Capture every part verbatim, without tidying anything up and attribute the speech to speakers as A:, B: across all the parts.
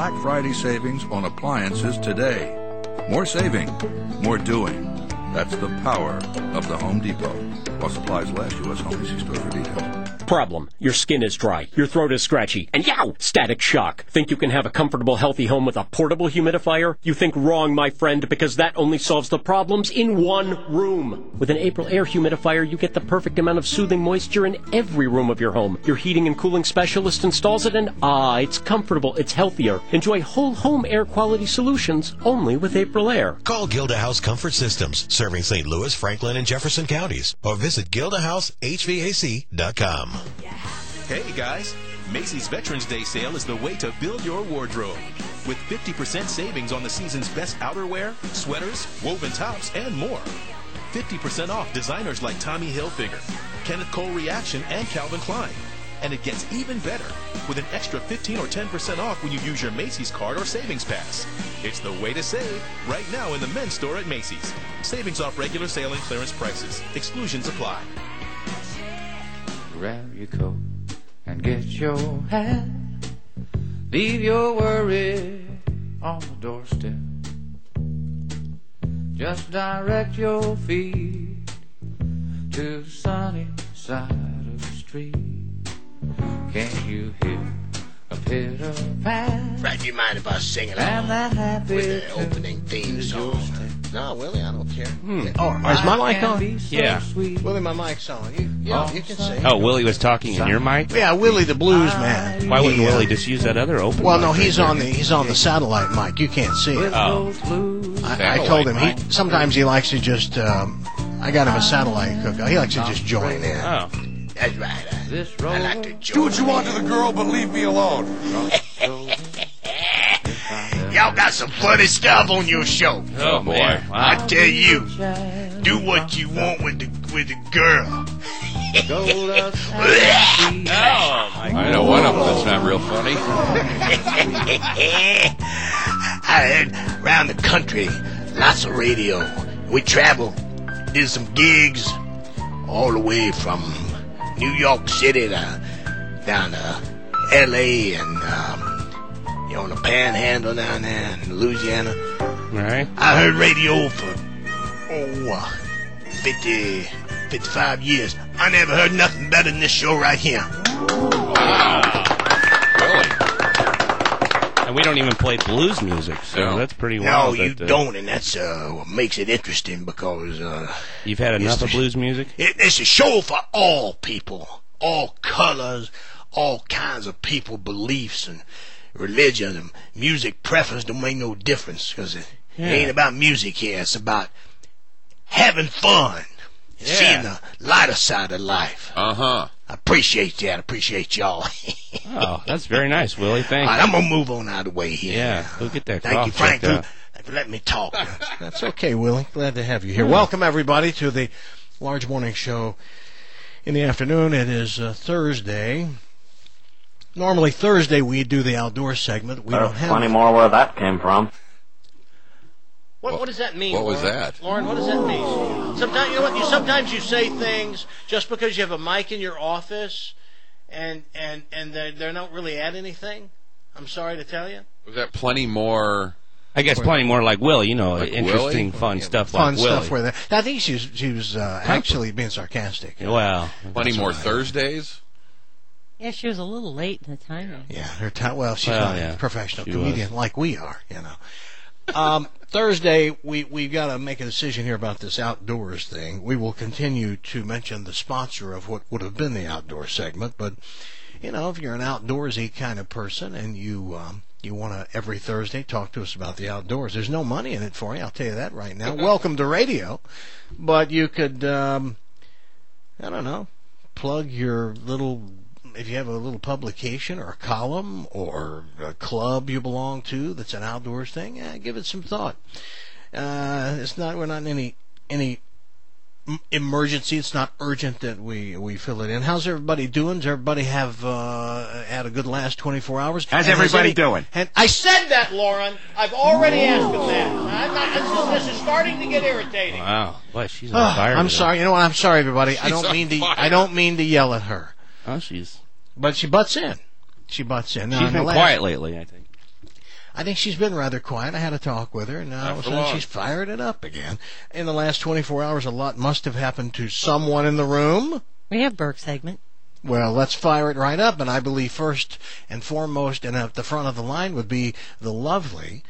A: Black Friday savings on appliances today. More saving, more doing. That's the power of the Home Depot. While supplies last, U S Home Easy Store for details.
B: Problem. Your skin is dry, your throat is scratchy, and yow! Static shock. Think you can have a comfortable, healthy home with a portable humidifier? You think wrong, my friend, because that only solves the problems in one room. With an April Air humidifier, you get the perfect amount of soothing moisture in every room of your home. Your heating and cooling specialist installs it, and ah, it's comfortable, it's healthier. Enjoy whole home air quality solutions only with April Air.
C: Call Gilda House Comfort Systems, serving Saint Louis, Franklin, and Jefferson counties, or visit gilda house h v a c dot com.
D: Hey guys, Macy's Veterans Day sale is the way to build your wardrobe. With fifty percent savings on the season's best outerwear, sweaters, woven tops, and more. fifty percent off designers like Tommy Hilfiger, Kenneth Cole Reaction, and Calvin Klein. And it gets even better with an extra fifteen or ten percent off when you use your Macy's card or savings pass. It's the way to save right now in the men's store at Macy's. Savings off regular sale and clearance prices. Exclusions apply.
E: Grab your coat and get your hat. Leave your worry on the doorstep. Just direct your feet to the sunny side of the street. Can you hear a pitter pat?
F: Brad, do you mind if I sing it
E: And that happy
F: with the opening theme song? No, Willie, I don't care.
G: Hmm.
F: Oh,
G: is my mic on?
E: So
G: yeah.
E: sweet.
F: Willie, my mic's on. You, yeah, you can sing.
G: Oh, Willie was talking in your mic?
H: Yeah, Willie the blues man.
G: Why wouldn't
H: He, uh,
G: Willie just use that other open
H: Well,
G: mic
H: no,
G: right
H: he's
G: there?
H: on the he's on the satellite mic. You can't see it.
G: Oh.
H: I, I told him he sometimes he likes to just. Um, I got him a satellite hookup. He likes to just join in.
G: Oh.
F: That's right. I, I like to join.
I: Do what you want to the girl, but leave me alone.
F: Y'all got some funny stuff on your show.
G: Oh, boy. Wow.
F: I tell you, do what you want with the with the girl.
G: Oh, my
I: I know one of them that's not real funny.
F: I heard around the country, lots of radio. We travel, did some gigs all the way from New York City to down to L A and um, you know, the Panhandle down there in Louisiana.
G: Right.
F: I heard radio for oh, uh, fifty, fifty-five years. I never heard nothing better than this show right here.
I: Wow. Really?
G: And we don't even play blues music, so
I: No.
G: that's pretty
F: No,
G: wild.
F: you
G: that, uh,
F: don't, and that's uh, what makes it interesting because uh,
G: You've had enough
F: the
G: of
F: sh-
G: blues music?
F: it, it's a show for all people, all colors, all kinds of people, beliefs and religion and music preference don't make no difference because it,
G: Yeah.
F: it ain't about music here. It's about having fun, and
G: Yeah.
F: seeing the lighter side of life.
I: Uh-huh.
F: I appreciate that. I appreciate y'all.
G: Oh, that's very nice, Willie. Thank
F: All
G: you.
F: right, I'm going to move on out of the way here.
G: Yeah, go get that
F: Thank
G: cough
F: you, Frank,
G: checked
F: for,
G: out.
F: for letting me talk.
H: That's okay, Willie. Glad to have you here. Welcome everybody to the Large Morning Show in the afternoon. It is uh, Thursday. Normally Thursday we do the outdoor segment. We
J: Uh,
H: don't have
J: plenty
H: it.
J: more where that came from.
K: What, what does that mean?
I: What was
K: Lauren?
I: that?
K: Lauren, what does that mean? Sometimes you know what? You sometimes you say things just because you have a mic in your office, and and and they they don't really add anything. I'm sorry to tell you.
I: Was that plenty more?
G: I guess plenty more like Willie, you know,
I: Like
G: interesting,
I: Willie?
G: fun stuff
H: Fun
G: like Willie.
H: stuff where that. I think she was, she was uh, actually being sarcastic.
G: Well,
I: Plenty
H: That's
I: more
H: all right.
I: Thursdays?
L: Yeah, she was a little late in the timing.
H: Yeah, her time. Well, she's
G: Well,
H: not
G: yeah,
H: a professional
G: she
H: comedian
G: was.
H: like we are, you know. Um, Thursday, we we got to make a decision here about this outdoors thing. We will continue to mention the sponsor of what would have been the outdoor segment, but you know, if you're an outdoorsy kind of person and you um, you want to every Thursday talk to us about the outdoors, there's no money in it for you. I'll tell you that right now. Welcome to radio, but you could um, I don't know, plug your little. If you have a little publication or a column or a club you belong to that's an outdoors thing, yeah, give it some thought. Uh, it's not we're not in any any emergency. It's not urgent that we we fill it in. How's everybody doing? Does everybody have uh, had a good last twenty-four hours?
M: How's
H: And
M: everybody
H: any,
M: doing?
H: And
K: I said that, Lauren. I've already asked him that. I'm not, this, is, this is starting to get irritating.
G: Wow, boy, she's on
H: oh,
G: fire.
H: I'm
G: today.
H: sorry. You know what? I'm sorry, everybody. I
I: She's
H: don't
I: on
H: mean to.
I: fire.
H: I don't mean to yell at her.
G: Oh, she's
H: But she butts in. She butts in. Now,
G: she's
H: in the
G: been
H: last-
G: quiet lately, I think.
H: I think she's been rather quiet. I had a talk with her, and now all of a sudden she's fired it up again. In the last twenty-four hours, a lot must have happened to someone in the room.
L: We have Burke segment.
H: Well, let's fire it right up, and I believe first and foremost and at the front of the line would be the lovely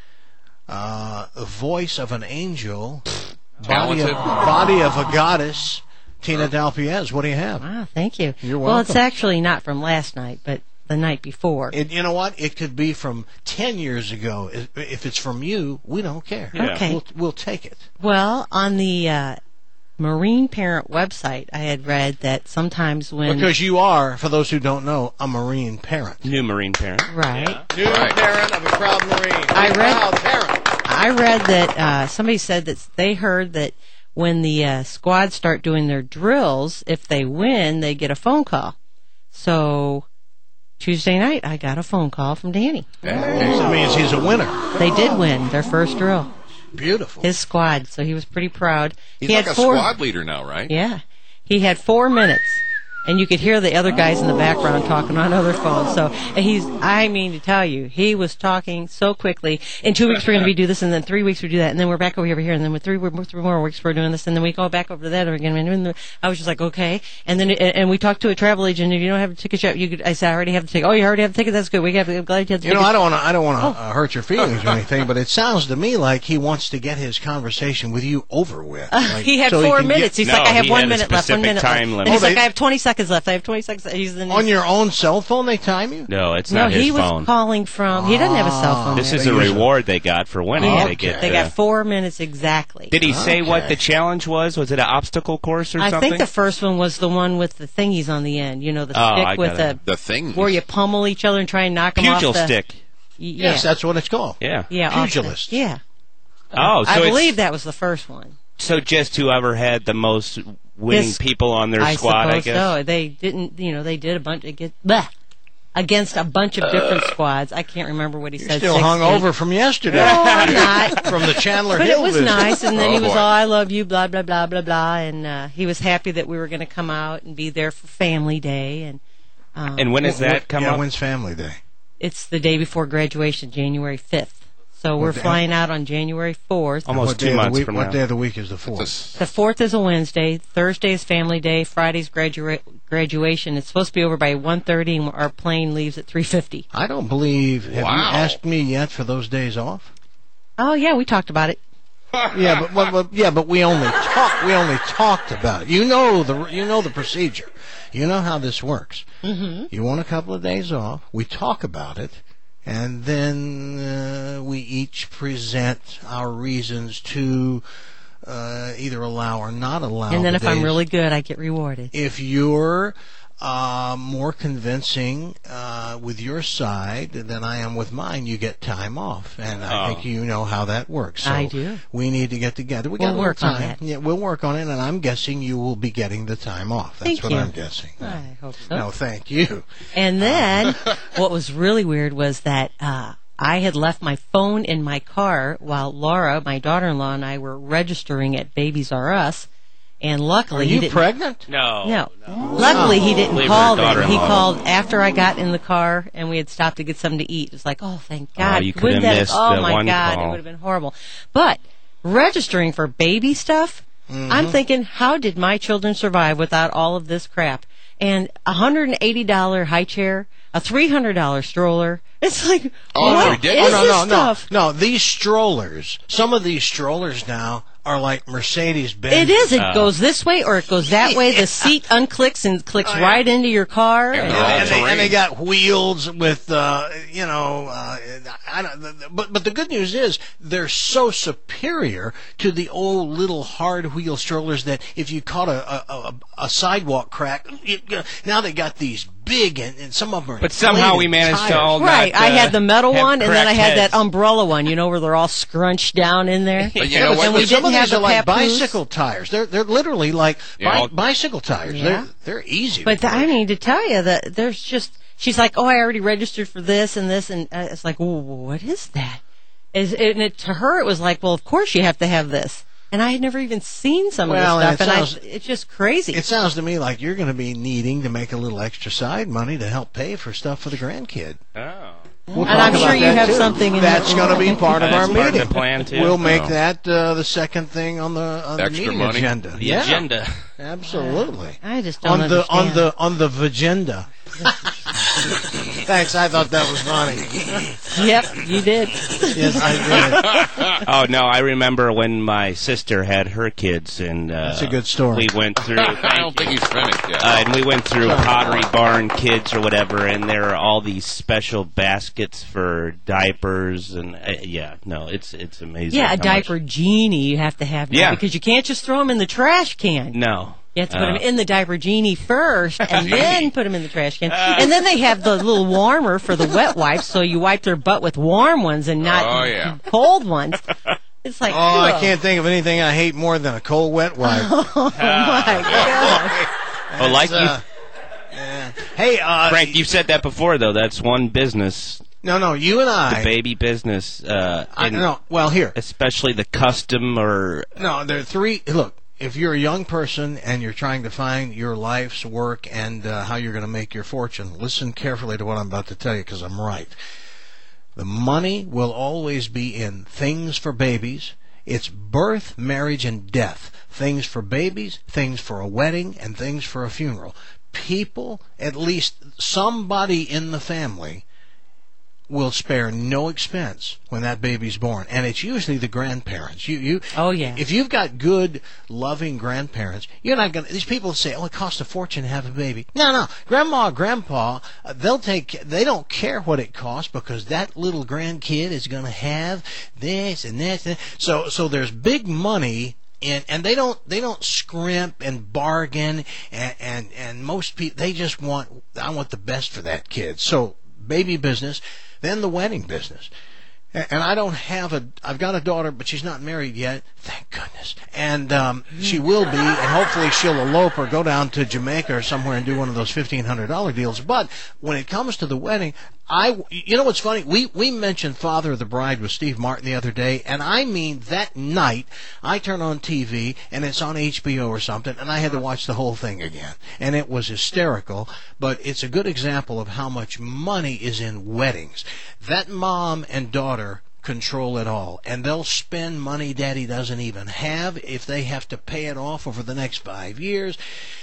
H: uh, voice of an angel, body of, body of a goddess, Tina Dalpiez. What do you have?
L: Wow, thank you.
H: You're
L: Well,
H: welcome.
L: it's actually not from last night, but the night before.
H: It, you know what? It could be from ten years ago. If, if it's from you, we don't care.
L: Yeah. Okay.
H: We'll, we'll take it.
L: Well, on the uh, Marine Parent website, I had read that sometimes when...
H: Because you are, for those who don't know, a Marine parent.
G: New Marine parent.
L: Right.
K: New parent of a proud Marine.
L: I read,
K: Proud parent.
L: I read that uh, somebody said that they heard that when the uh, squads start doing their drills, if they win, they get a phone call. So Tuesday night, I got a phone call from Danny.
H: That means he's a winner.
L: They did win their first drill.
H: Beautiful.
L: His squad, so he was pretty proud.
I: He's
L: he
I: like
L: had
I: a
L: four,
I: squad leader now, right?
L: Yeah. He had four minutes, and you could hear the other guys in the background talking on other phones. So and he's, I mean to tell you, he was talking so quickly. In two weeks we're going to be do this, and then three weeks we do that, and then we're back over here, and then with three, three more weeks we're doing this, and then we go back over to that again. And I was just like, okay. And then and we talked to a travel agent. If you don't have a ticket yet, you could. I said, I already have the ticket. Oh, you already have the ticket. That's good. We have. I'm glad you have the
H: You
L: ticket.
H: know, I don't want to. I don't want to
L: Oh.
H: uh, hurt your feelings or anything, but it sounds to me like he wants to get his conversation with you over with. Like,
L: he had
H: so
L: four
H: can
L: minutes.
H: Get,
L: He's like, I have one minute left. One minute left.
G: time limit.
L: And he's
H: Oh,
L: like,
H: they-
L: I have twenty seconds left. I have twenty seconds. He's the
H: on your own cell phone, they time you.
G: No, it's
L: no,
G: not his
L: he was
G: phone.
L: calling from. He doesn't have a cell phone.
G: This
L: there.
G: is a reward they got for winning.
L: Yeah,
G: They get.
L: they
G: uh,
L: got four minutes exactly.
G: Did he say what
H: Okay.
G: the challenge was? Was it an obstacle course or
L: I
G: something?
L: think the first one was the one with the thingies on the end. You know, the
G: Oh,
L: stick
G: I
L: with
G: got
L: the
G: it.
I: The thing.
L: where you pummel each other and try and knock them
G: Pugil
L: off the
G: stick.
L: Y- Yeah.
H: Yes, that's what it's called.
G: Yeah.
L: yeah, off the-
H: Pugilist.
L: Yeah.
G: Oh, so
L: I
G: it's-
L: believe that was the first one.
G: So just whoever had the most winning
L: His-
G: people on their
L: I
G: squad, I
L: suppose
G: guess.
L: so. They didn't. You know, they did a bunch of get bleh, against a bunch of different squads. I can't remember what he
H: You're
L: said.
H: still
L: six,
H: hung
L: eight.
H: over from yesterday.
L: No, I'm not.
H: From the Chandler
L: But
H: Hill
L: it was
H: visit.
L: nice, and then
I: Oh,
L: he was
I: boy.
L: all, I love you, blah, blah, blah, blah, blah, and uh, he was happy that we were going to come out and be there for Family Day. And um,
G: And when does
H: What-
G: that come
H: yeah,
G: up?
H: when's Family Day?
L: it's the day before graduation, January fifth. So we're
H: day?
L: flying out on January fourth.
G: Almost
H: what
G: two
H: day of the
G: months
H: week,
G: from
H: What
G: now.
H: day of the week is the fourth?
I: This-
L: The fourth is a Wednesday. Thursday is Family Day. Friday's gradua- graduation. It's supposed to be over by one thirty, and our plane leaves at three fifty.
H: I don't believe. Have
I: Wow.
H: you asked me yet for those days off?
L: Oh, yeah, we talked about it.
H: Yeah, but, but, but yeah, but we only talk. We only talked about it. You know the you know the procedure. You know how this works.
L: Mm-hmm.
H: You want a couple of days off. We talk about it, and then uh, we each present our reasons to uh, either allow or not allow.
L: And then
H: the
L: if I'm
H: days.
L: really good, I get rewarded.
H: If you're uh, more convincing uh, with your side than I am with mine, you get time off, and I
G: Oh.
H: think you know how that works. So
L: I do.
H: We need to get together. We
L: We'll
H: got a
L: work
H: little
L: on
H: time.
L: that.
H: Yeah, we'll work on it, and I'm guessing you will be getting the time off. That's
L: Thank
H: what
L: you.
H: I'm guessing.
L: I hope so.
H: No, thank you.
L: And then what was really weird was that uh, I had left my phone in my car while Laura, my daughter-in-law, and I were registering at Babies R Us. And luckily,
H: Are
L: he
H: you
L: didn't.
H: pregnant?
G: No.
L: No. Luckily, he didn't
G: Leave her
L: call then. He
G: daughter-in-law.
L: called after I got in the car and we had stopped to get something to eat. It was like, oh, thank God.
G: you could
L: Wouldn't
G: have
L: that-
G: missed
L: Oh,
G: the
L: my
G: one
L: God.
G: call.
L: It would have been horrible. But registering for baby stuff,
H: Mm-hmm.
L: I'm thinking, how did my children survive without all of this crap? And a one hundred eighty dollars high chair, a three hundred dollars stroller. It's like,
I: Oh,
L: what
I: it's ridiculous.
L: is
H: Oh, no,
L: this
H: no,
L: stuff?
H: no, no. These strollers, some of these strollers now are like Mercedes Benz.
L: It is. It
G: Uh,
L: goes this way or it goes that way. The seat unclicks and clicks
H: Oh, yeah.
L: right into your car.
I: And
L: And-
I: they're all
H: And they, and
I: terrain.
H: they got wheels with, uh, you know, uh, I don't, but but the good news is they're so superior to the old little hard wheel strollers that if you caught a a, a, a sidewalk crack, you, now they got these big and, and some of them are.
G: But somehow we
H: inflated
G: managed to
H: tires.
G: all
L: Right,
G: not,
L: I
G: uh,
L: had the metal
G: have
L: one, and then I
G: cracked
L: had
G: heads.
L: that umbrella one, you know, where they're all scrunched down in there.
I: But you know what?
L: And
H: But
L: we
H: some
L: didn't
H: of
L: have
H: these
L: the
H: are like
L: papoose.
H: bicycle tires. They're they're literally like
I: Yeah,
H: bi-
I: I'll-
H: bicycle tires.
L: Yeah.
H: They're they're easy.
L: But
H: to
L: I
H: work.
L: mean, to tell you that there's just, she's like, oh, I already registered for this and this, and uh, it's like, well, what is that? Is and it, to her, it was like, well, of course you have to have this. And I had never even seen some
H: Well,
L: of
H: and
L: this
H: it
L: stuff, and,
H: sounds-
L: I, it's just crazy.
H: It sounds to me like you're going to be needing to make a little extra side money to help pay for stuff for the grandkid.
G: Oh.
H: We'll
L: And I'm
H: talk
L: sure
H: about
L: you
H: that,
L: have
H: too.
L: something in
H: That's
L: the-
H: going to be part of
G: That's
H: our
G: part of
H: meeting.
G: the plan, too.
H: We'll make
G: Oh.
H: that uh, the second thing on the, on the
I: Extra
H: meeting
I: money?
H: agenda.
G: The
H: yeah.
G: agenda.
H: Absolutely.
L: I just don't
H: on the on
L: understand.
H: the on the vagenda. Thanks. I thought that was funny.
L: Yep, you did.
H: Yes, I did.
G: Oh no, I remember when my sister had her kids, and uh,
H: That's a good story.
G: We went through.
I: I don't think he's finished yet.
G: Uh, and we went through Pottery Barn Kids or whatever, and there are all these special baskets for diapers, and uh, yeah, no, it's it's amazing.
L: Yeah, a
G: how
L: diaper
G: much-
L: genie you have to have now
G: Yeah.
L: because you can't just throw them in the trash can.
G: No.
L: You have to put
G: Uh,
L: them in the diaper genie first, and then put them in the trash can. And then they have the little warmer for the wet wipes, so you wipe their butt with warm ones and not
I: Oh, yeah.
L: cold ones. It's like,
H: Oh, I
L: ugh.
H: can't think of anything I hate more than a cold wet wipe.
L: Oh my god!
G: Oh, like
H: It's, uh, yeah. Hey, uh,
G: you, Frank, you've said that before, though. That's one business.
H: no, no, you and I.
G: The baby business. Uh,
H: I
G: in-
H: no. Well, here.
G: Especially the custom or
H: No, there are three. Look, if you're a young person and you're trying to find your life's work and uh, how you're going to make your fortune, listen carefully to what I'm about to tell you because I'm right. The money will always be in things for babies. It's birth, marriage, and death. Things for babies, things for a wedding, and things for a funeral. People, at least somebody in the family, will spare no expense when that baby's born, and it's usually the grandparents. You, you.
L: Oh, yeah.
H: If you've got good, loving grandparents, you're not gonna. These people say, "Oh, it costs a fortune to have a baby." No, no. Grandma, grandpa, uh, they'll take. They don't care what it costs because that little grandkid is going to have this and this. And so, so there's big money. And, and they don't they don't scrimp and bargain and, and, and most people they just want I want the best for that kid. So baby business, then the wedding business. And, and I don't have a I've got a daughter, but she's not married yet. Thank goodness. And um, she will be, and hopefully she'll elope or go down to Jamaica or somewhere and do one of those fifteen hundred dollar deals. But when it comes to the wedding, I, you know what's funny? We we mentioned Father of the Bride with Steve Martin the other day, and I mean that night I turn on T V and it's on H B O or something, and I had to watch the whole thing again, and it was hysterical. But it's a good example of how much money is in weddings. That mom and daughter control it all, and they'll spend money Daddy doesn't even have if they have to pay it off over the next five years.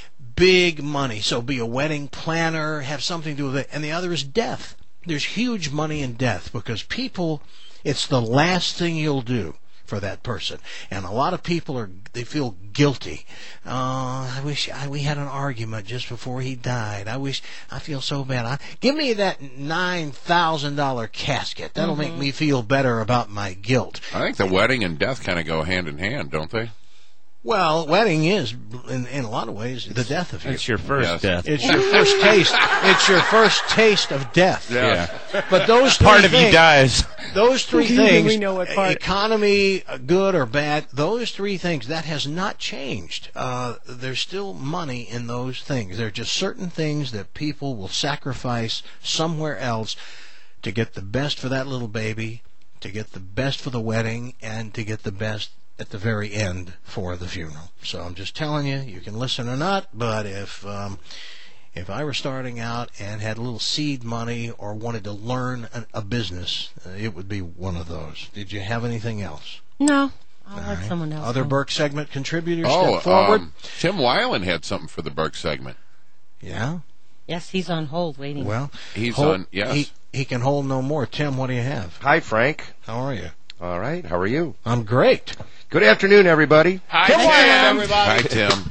H: Big money. So be a wedding planner, have something to do with it. And the other is death. There's huge money in death because people, it's the last thing you'll do for that person. And a lot of people are, they feel guilty. Uh, I wish I, we had an argument just before he died. I wish, I feel so bad. I, give me that nine thousand dollars casket. That'll
L: Mm-hmm.
H: make me feel better about my guilt.
I: I think the wedding and death kind of go hand in hand, don't they?
H: Well, wedding is, in, in a lot of ways, the death of you.
G: it's your first
I: Yes.
G: death.
H: It's your first taste. It's your first taste of death.
I: Yeah.
H: But those three
G: Part of you
H: things,
G: dies.
H: those three
L: We
H: things,
L: know what part.
H: economy, uh, good or bad, those three things, that has not changed. Uh, there's still money in those things. There are just certain things that people will sacrifice somewhere else to get the best for that little baby, to get the best for the wedding, and to get the best at the very end for the funeral. So I'm just telling you, you can listen or not, but if um, if I were starting out and had a little seed money or wanted to learn a, a business, uh, it would be one of those. Did you have anything else?
L: No, I'll
H: All
L: let
H: right.
L: someone else.
H: Other
L: go.
H: Burke segment contributors
I: Oh,
H: step forward.
I: um, Tim Weiland had something for the Burke segment.
H: Yeah.
L: Yes, he's on hold waiting.
H: Well,
I: He's
H: hold-
I: on, yes.
H: He, he can hold no more. Tim, what do you have?
J: Hi, Frank.
H: How are you?
J: All right. How are you?
H: I'm great.
J: Good afternoon, everybody.
I: Hi,
H: Tim
I: Tim.
H: Weiland, everybody.
I: Hi,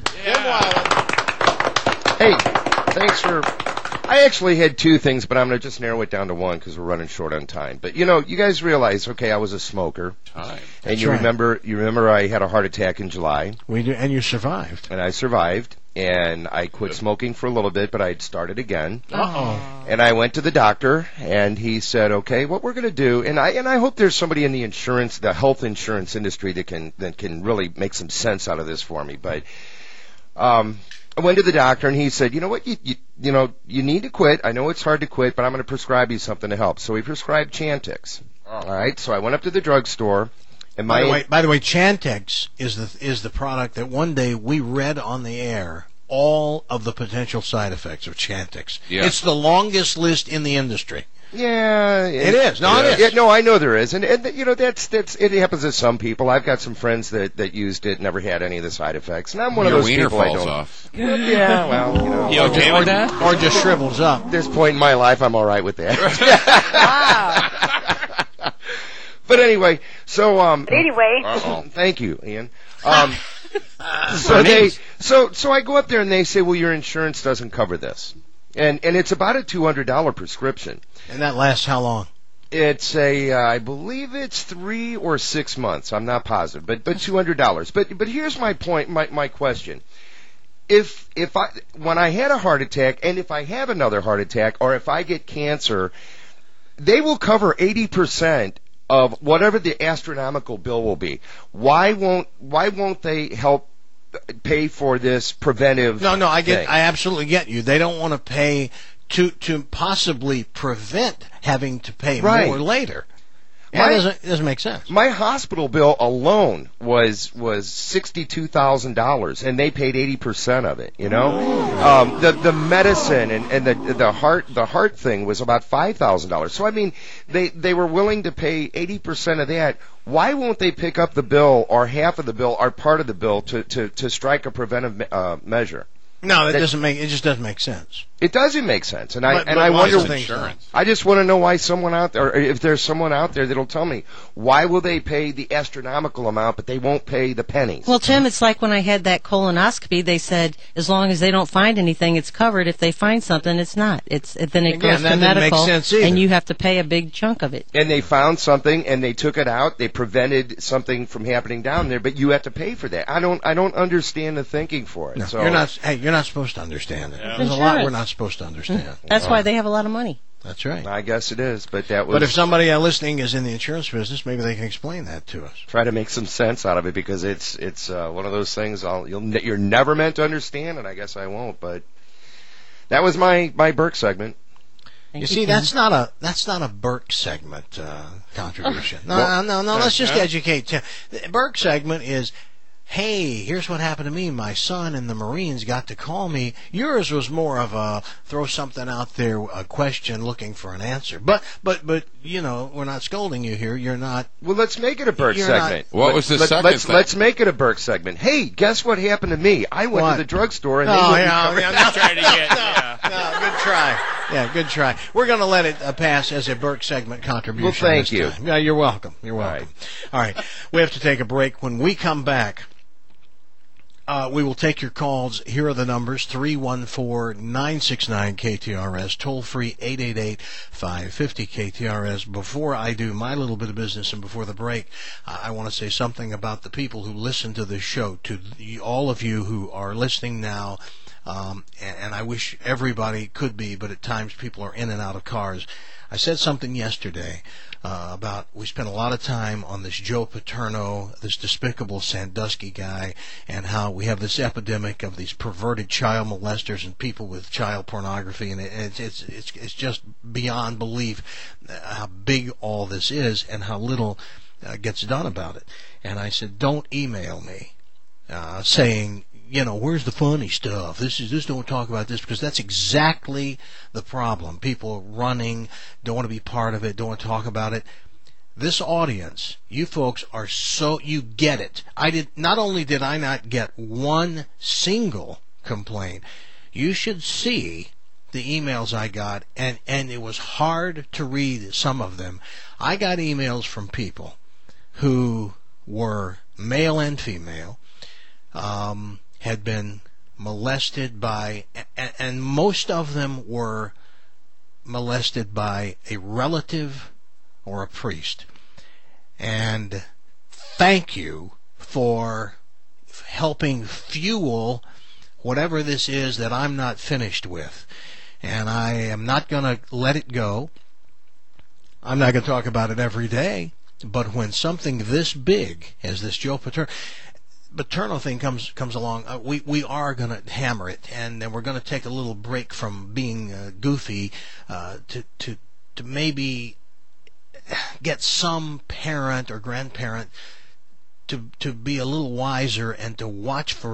I: Tim.
J: Hey, thanks for. I actually had two things, but I'm going to just narrow it down to one because we're running short on time. But you know, you guys realize, okay, I was a smoker,
I: Hi.
J: and
H: That's
J: you
H: right.
J: remember, you remember, I had a heart attack in July,
H: We do, and you survived.
J: and I survived, and I quit smoking for a little bit, but I had started again.
H: Uh-oh.
J: And I went to the doctor, and he said, "Okay, what we're going to do," and I and I hope there's somebody in the insurance, the health insurance industry that can that can really make some sense out of this for me. But um, I went to the doctor, and he said, "You know what? You you, you know you need to quit. I know it's hard to quit, but I'm going to prescribe you something to help." So he prescribed Chantix. All right. So I went up to the drugstore, and
H: By
J: my
H: the way, by the way, Chantix is the is the product that one day we read on the air all of the potential side effects of Chantix.
I: Yeah.
H: It's the longest list in the industry.
J: Yeah,
H: It is. No, it is.
J: Yeah, no, I know there is, and, and you know that's that's it happens to some people. I've got some friends that, that used it, never had any of the side effects, and I'm one
I: Your
J: of those
I: wiener
J: people. I
I: falls
J: don't.
I: off.
J: Yeah, well, you know.
G: You okay
J: or,
G: with that?
H: Or just shrivels up.
J: At this point in my life, I'm all right with that.
L: Wow.
J: But anyway, so um.
M: Anyway.
J: Uh-oh. Thank you, Ian. Um. so they so so I go up there and they say, well, your insurance doesn't cover this, and and it's about a two hundred dollar prescription.
H: And that lasts how long?
J: It's a, uh, I believe it's three or six months. I'm not positive, but but two hundred dollars. But but here's my point, my my question. If if I when I had a heart attack, and if I have another heart attack, or if I get cancer, they will cover eighty percent of whatever the astronomical bill will be. Why won't why won't they help pay for this preventive?
H: No, no, I get,
J: thing?
H: I absolutely get you. They don't want to pay to to possibly prevent having to pay
J: Right.
H: more later.
J: My-
H: That doesn't, doesn't make sense.
J: My hospital bill alone was was sixty two thousand dollars, and they paid eighty percent of it. You know, um, the the medicine and, and the the heart the heart thing was about five thousand dollars. So I mean, they they were willing to pay eighty percent of that. Why won't they pick up the bill or half of the bill or part of the bill to to, to strike a preventive uh, measure?
H: No, that,
J: That-
H: doesn't make, it just doesn't make sense.
J: It doesn't make sense, and I
H: But-
J: and
H: but
J: I
H: why
J: wonder.
H: do things don't?
J: I just want to know why someone out there, or if there's someone out there that'll tell me why will they pay the astronomical amount, but they won't pay the pennies.
L: Well, Tim, it's like when I had that colonoscopy. They said as long as they don't find anything, it's covered. If they find something, it's not. It's then it
H: Again,
L: goes
H: that
L: to
H: didn't make
L: medical,
H: sense either.
L: and you have to pay a big chunk of it.
J: And they found something, and they took it out. They prevented something from happening down there, but you have to pay for that. I don't. I don't understand the thinking for it.
H: No,
J: so
H: you're not. Hey, you're not supposed to understand it. There's a lot we're not supposed to understand.
L: That's why they have a lot of money.
H: That's right.
J: I guess it is, but that was.
H: But if somebody uh, listening is in the insurance business, maybe they can explain that to us.
J: Try to make some sense out of it, because it's it's uh, one of those things I'll, you'll, ne- you're never meant to understand, and I guess I won't. But that was my my Burke segment.
H: You see, that's not a that's not a Burke segment uh, contribution. No,
J: Well-
H: no, no, no. Let's just educate Tim. The Burke segment is, hey, here's what happened to me. My son in the Marines got to call me. Yours was more of a throw something out there, a question looking for an answer. But but but you know, we're not scolding you here. You're not.
J: Well, let's make it a Burke
H: You're
J: segment.
I: What
J: Let-
I: was the
J: let,
I: second
J: Let's
I: thing?
J: let's make it a Burke segment. Hey, guess what happened to me? I went
H: What?
J: to the drugstore and
H: Oh,
J: they wouldn't
H: yeah,
J: cover
H: yeah,
J: it.
H: no, trying to get, yeah. No, good try. Yeah, good try. We're going to let it uh, pass as a Burke segment contribution.
J: Well, thank
H: this
J: you.
H: time. Yeah, you're welcome. You're welcome. All right. We have to take a break. When we come back, Uh, we will take your calls. Here are the numbers: three one four, nine six nine, K T R S, toll free eight eight eight, five five zero, K T R S. Before I do my little bit of business and before the break, uh, I want to say something about the people who listen to this show, to the, all of you who are listening now. Um, and, and I wish everybody could be, but at times people are in and out of cars. I said something yesterday uh, about we spent a lot of time on this Joe Paterno, this despicable Sandusky guy, and how we have this epidemic of these perverted child molesters and people with child pornography, and it, it's, it's it's it's just beyond belief how big all this is and how little uh, gets done about it. And I said, don't email me uh, saying, you know, where's the funny stuff? This is this don't talk about this, because that's exactly the problem. People running, don't want to be part of it, don't want to talk about it. This audience, you folks are so, you get it. I did not only did I not get one single complaint, you should see the emails I got, and and it was hard to read some of them. I got emails from people who were male and female, um, had been molested by, and, and most of them were molested by a relative or a priest. And thank you for helping fuel whatever this is that I'm not finished with. And I am not going to let it go. I'm not going to talk about it every day. But when something this big as this Joe Paterno, Paterno thing comes comes along, uh, we we are going to hammer it, and then we're going to take a little break from being uh, goofy uh, to to to maybe get some parent or grandparent to to be a little wiser and to watch for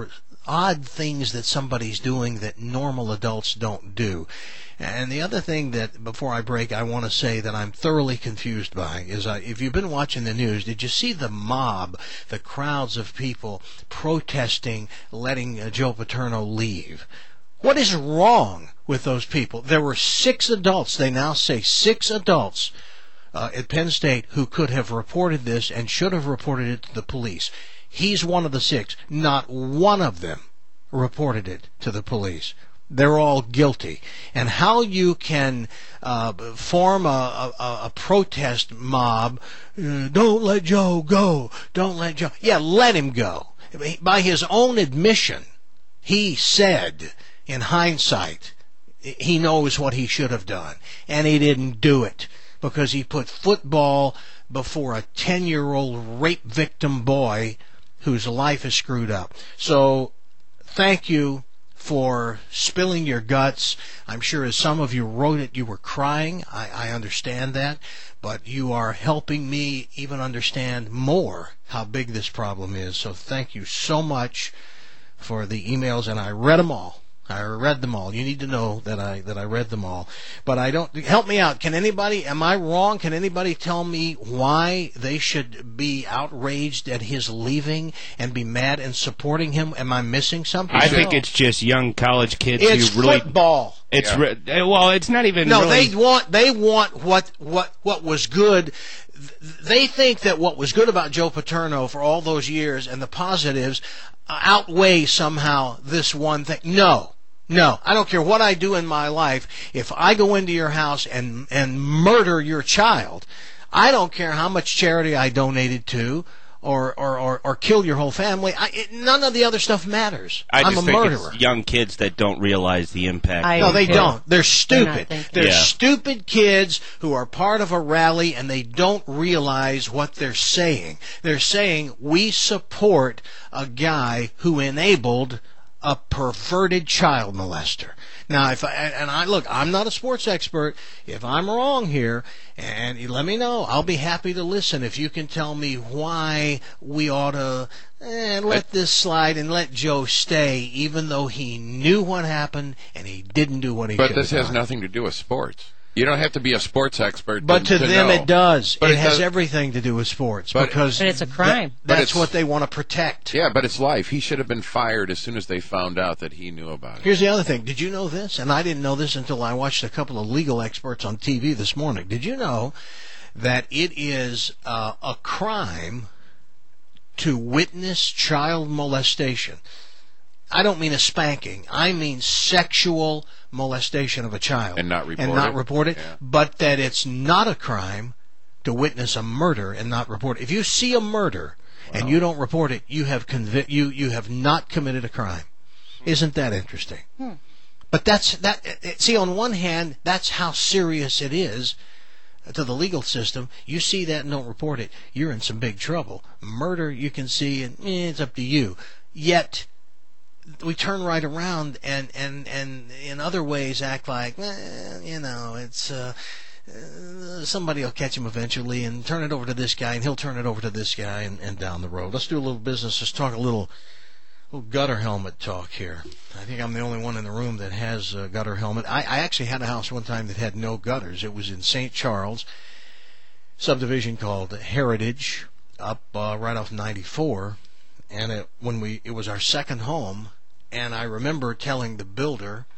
H: odd things that somebody's doing that normal adults don't do. And the other thing that, before I break, I want to say that I'm thoroughly confused by is, uh, if you've been watching the news, did you see the mob, the crowds of people protesting letting uh, Joe Paterno leave? What is wrong with those people? There were six adults, they now say six adults uh, at Penn State who could have reported this and should have reported it to the police. He's one of the six. Not one of them reported it to the police. They're all guilty. And how you can uh, form a, a, a protest mob, uh, don't let Joe go, don't let Joe, yeah, let him go. By his own admission, he said, in hindsight, he knows what he should have done. And he didn't do it because he put football before a ten-year-old rape victim boy whose life is screwed up. So, thank you for spilling your guts. I'm sure as some of you wrote it, you were crying. I, I understand that. But you are helping me even understand more how big this problem is. So thank you so much for the emails, and I read them all. I read them all. You need to know that I that I read them all. But I don't. Help me out. Can anybody? Am I wrong? Can anybody tell me why they should be outraged at his leaving and be mad and supporting him? Am I missing something?
M: I think it's just young college kids
H: it's
M: who really.
H: Football.
M: It's
H: yeah.
M: re- well. It's not even.
H: No,
M: really...
H: they want they want what what what was good. They think that what was good about Joe Paterno for all those years and the positives outweigh somehow this one thing. No. No, I don't care what I do in my life. If I go into your house and and murder your child, I don't care how much charity I donated to or or, or, or kill your whole family. I, it, none of the other stuff matters.
G: I
H: I'm
G: just
H: a
G: think
H: murderer.
G: It's young kids that don't realize the impact.
H: I no, they don't. They're stupid.
L: They're,
H: they're
G: yeah.
H: stupid kids who are part of a rally and they don't realize what they're saying. They're saying we support a guy who enabled a perverted child molester. Now, if I, and I look, I'm not a sports expert. If I'm wrong here, and let me know, I'll be happy to listen. If you can tell me why we ought to eh, let this slide and let Joe stay, even though he knew what happened and he didn't do what he
I: but
H: should have
I: this
H: done.
I: has nothing to do with sports. You don't have to be a sports expert.
H: But to,
I: to
H: them
I: know.
H: it does.
I: But
H: it,
I: it
H: has
I: does,
H: everything to do with sports
I: but,
H: because
L: but it's a crime.
H: Th- that's
I: it's,
H: what they want to protect.
I: Yeah, but it's life. He should have been fired as soon as they found out that he knew about it.
H: Here's the other thing. Did you know this? And I didn't know this until I watched a couple of legal experts on T V this morning. Did you know that it is uh, a crime to witness child molestation? I don't mean a spanking. I mean sexual molestation of a child.
I: And not report
H: and not
I: it.
H: report it.
I: Yeah.
H: But that it's not a crime to witness a murder and not report it. If you see a murder wow. and you don't report it, you have convi- you you have not committed a crime. Isn't that interesting? Hmm. But that's that. See, on one hand, that's how serious it is to the legal system. You see that and don't report it, you're in some big trouble. Murder, you can see, and eh, it's up to you. Yet we turn right around and, and, and in other ways act like, eh, you know, it's uh, uh, somebody will catch him eventually and turn it over to this guy, and he'll turn it over to this guy, and, and down the road. Let's do a little business. Let's talk a little, little gutter helmet talk here. I think I'm the only one in the room that has a gutter helmet. I, I actually had a house one time that had no gutters. It was in Saint Charles, subdivision called Heritage, up uh, right off ninety-four. And it, when we, it was our second home, and I remember telling the builder,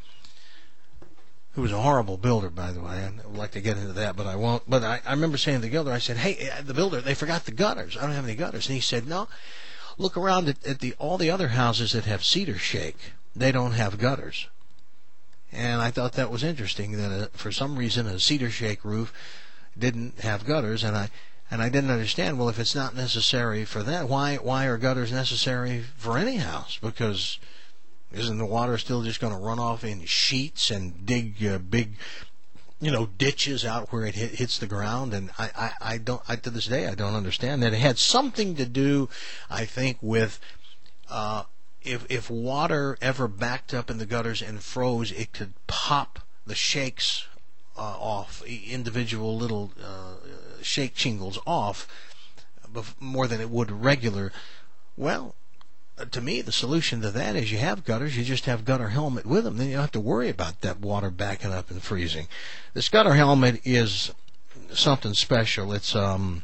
H: who was a horrible builder, by the way. I would like to get into that, but I won't. But I, I remember saying to the builder, I said, hey, the builder, they forgot the gutters. I don't have any gutters. And he said, no, look around at, at the all the other houses that have cedar shake. They don't have gutters. And I thought that was interesting, that uh, for some reason a cedar shake roof didn't have gutters, and I and I didn't understand, well, if it's not necessary for that, why why are gutters necessary for any house? Because isn't the water still just going to run off in sheets and dig uh, big, you know, ditches out where it hit, hits the ground? And I, I, I don't, I, to this day, I don't understand that. It had something to do, I think, with uh, if if water ever backed up in the gutters and froze, it could pop the shakes uh, off, individual little uh, shake shingles off, more than it would regular. Well, to me, the solution to that is you have gutters, you just have gutter helmet with them. Then you don't have to worry about that water backing up and freezing. This gutter helmet is something special. It's um,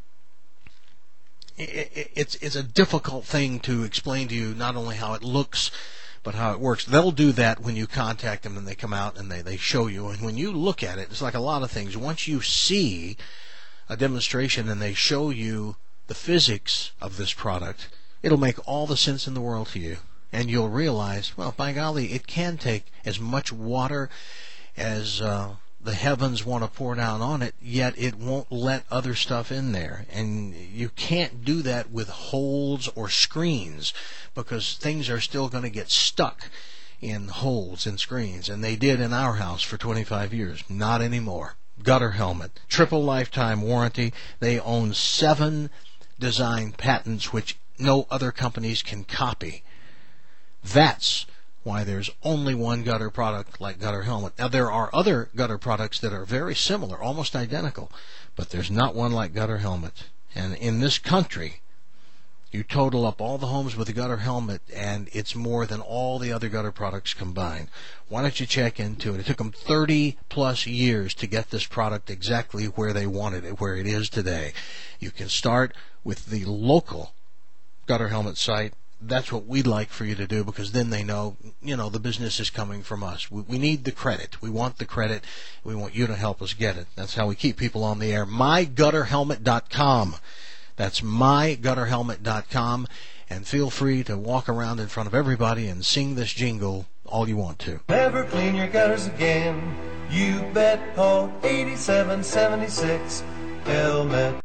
H: it, it, it's it's a difficult thing to explain to you. Not only how it looks, but how it works. They'll do that when you contact them and they come out and they they show you. And when you look at it, it's like a lot of things. Once you see a demonstration and they show you the physics of this product, it'll make all the sense in the world to you. And you'll realize, well, by golly, it can take as much water as uh, the heavens want to pour down on it, yet it won't let other stuff in there. And you can't do that with holes or screens, because things are still going to get stuck in holes and screens. And they did in our house for twenty-five years. Not anymore. Gutter helmet, triple lifetime warranty. They own seven design patents which no other companies can copy. That's why there's only one gutter product like Gutter Helmet. Now, there are other gutter products that are very similar, almost identical, but there's not one like Gutter Helmet. And in this country, you total up all the homes with a gutter helmet, and it's more than all the other gutter products combined. Why don't you check into it? It took them thirty plus years to get this product exactly where they wanted it, where it is today. You can start with the local gutter helmet site. That's what we'd like for you to do, because then they know, you know, the business is coming from us. We, we need the credit. We want the credit. We want you to help us get it. That's how we keep people on the air. my gutter helmet dot com. That's my gutter helmet dot com. And feel free to walk around in front of everybody and sing this jingle all you want to.
N: Never clean your gutters again. You bet. Call eighty-seven seventy-six helmet.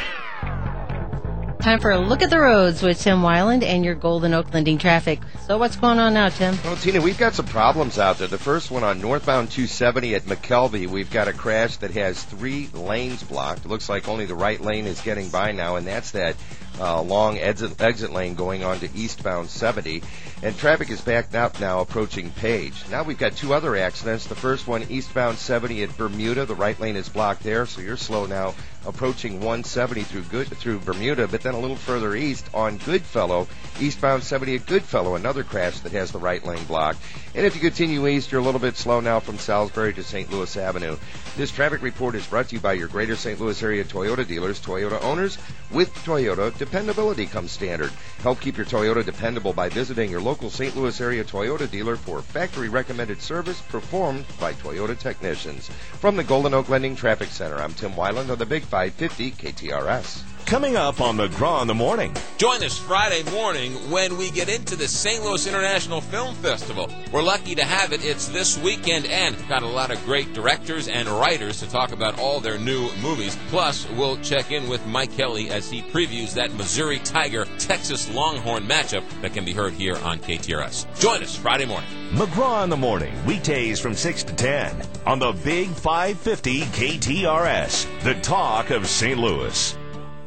L: Time for a look at the roads with Tim Weiland and your Golden Oak Lending traffic. So what's going on now, Tim?
J: Well, Tina, we've got some problems out there. The first one on northbound two seventy at McKelvey, we've got a crash that has three lanes blocked. It looks like only the right lane is getting by now, and that's that uh, long exit, exit lane going on to eastbound seventy. And traffic is backed up now approaching Page. Now we've got two other accidents. The first one eastbound seventy at Bermuda. The right lane is blocked there, so you're slow now approaching one seventy through good through Bermuda, but then a little further east on Goodfellow, eastbound seventy at Goodfellow, another crash that has the right lane blocked. And if you continue east, you're a little bit slow now from Salisbury to Saint Louis Avenue. This traffic report is brought to you by your greater Saint Louis area Toyota dealers, Toyota owners. With Toyota, dependability comes standard. Help keep your Toyota dependable by visiting your local Saint Louis area Toyota dealer for factory recommended service performed by Toyota technicians. From the Golden Oak Lending Traffic Center, I'm Tim Weiland on the Big five fifty K T R S.
O: Coming up on McGraw in the Morning.
P: Join us Friday morning when we get into the Saint Louis International Film Festival. We're lucky to have it. It's this weekend, and got a lot of great directors and writers to talk about all their new movies. Plus, we'll check in with Mike Kelly as he previews that Missouri Tiger Texas Longhorn matchup that can be heard here on K T R S. Join us Friday morning.
O: McGraw in the Morning, weekdays from six to ten on the Big five fifty K T R S, the talk of Saint Louis.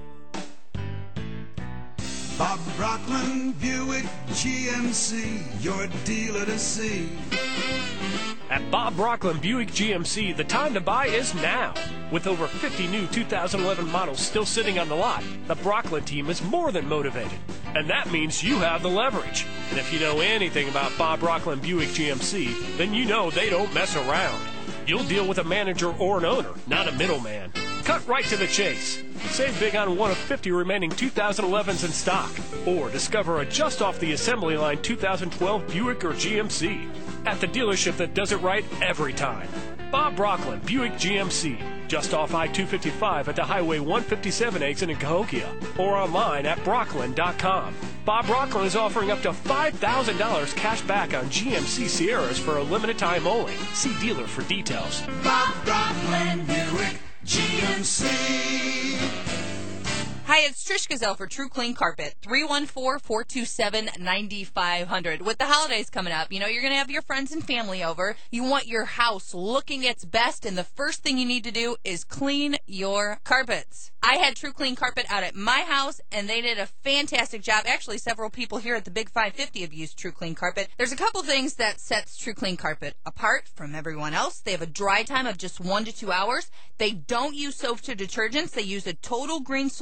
Q: Bob Brockman, Buick, G M C, your dealer to see.
R: At Bob Brockman Buick G M C, the time to buy is now. With over fifty new two thousand eleven models still sitting on the lot, the Brockman team is more than motivated. And that means you have the leverage. And if you know anything about Bob Brockman Buick G M C, then you know they don't mess around. You'll deal with a manager or an owner, not a middleman. Cut right to the chase. Save big on one of fifty remaining two thousand elevens in stock. Or discover a just off the assembly line two thousand twelve Buick or G M C. At the dealership that does it right every time. Bob Brockman, Buick G M C. Just off I two fifty-five at the Highway one fifty-seven exit in Cahokia. Or online at Brockman dot com. Bob Brockman is offering up to five thousand dollars cash back on G M C Sierras for a limited time only. See dealer for details.
Q: Bob Brockman, Buick, G M C.
S: Hi, it's Trish Gazelle for True Clean Carpet, three one four, four two seven, nine five zero zero. With the holidays coming up, you know, you're going to have your friends and family over. You want your house looking its best, and the first thing you need to do is clean your carpets. I had True Clean Carpet out at my house, and they did a fantastic job. Actually, several people here at the Big five fifty have used True Clean Carpet. There's a couple things that sets True Clean Carpet apart from everyone else. They have a dry time of just one to two hours. They don't use soaps or detergents. They use a total green solution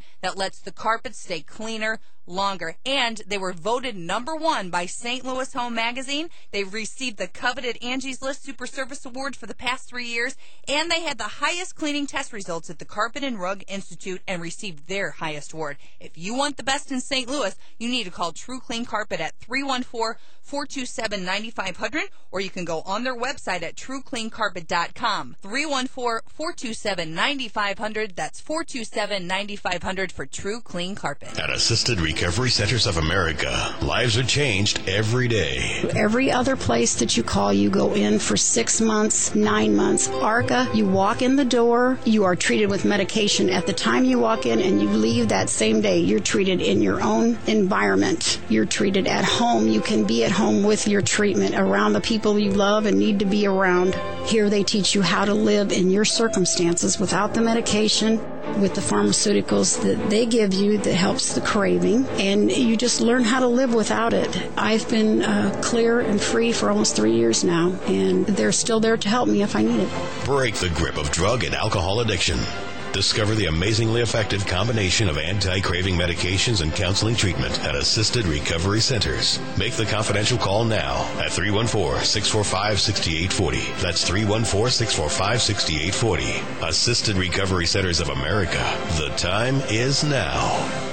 S: that lets the carpet stay cleaner longer. And they were voted number one by Saint Louis Home Magazine. They've received the coveted Angie's List Super Service Award for the past three years, and they had the highest cleaning test results at the Carpet and Rug Institute and received their highest award. If you want the best in Saint Louis, you need to call True Clean Carpet at three one four, four two seven, nine five zero zero, or you can go on their website at true clean carpet dot com. three one four, four two seven, nine five zero zero. That's four two seven, nine five zero zero for True Clean Carpet.
C: At Assisted Recovery Centers of America, lives are changed every day.
T: Every other place that you call, you go in for six months, nine months. ARCA, you walk in the door, you are treated with medication at the time you walk in, and you leave that same day. You're treated in your own environment. You're treated at home. You can be at home with your treatment around the people you love and need to be around. Here they teach you how to live in your circumstances without the medication, with the pharmaceuticals that they give you that helps the craving, and you just learn how to live without it. I've been uh, clear and free for almost three years now, and they're still there to help me if I need it.
C: Break the grip of drug and alcohol addiction. Discover the amazingly effective combination of anti-craving medications and counseling treatment at Assisted Recovery Centers. Make the confidential call now at three one four, six four five, six eight four zero. That's three one four, six four five, six eight four zero. Assisted Recovery Centers of America. The time is now.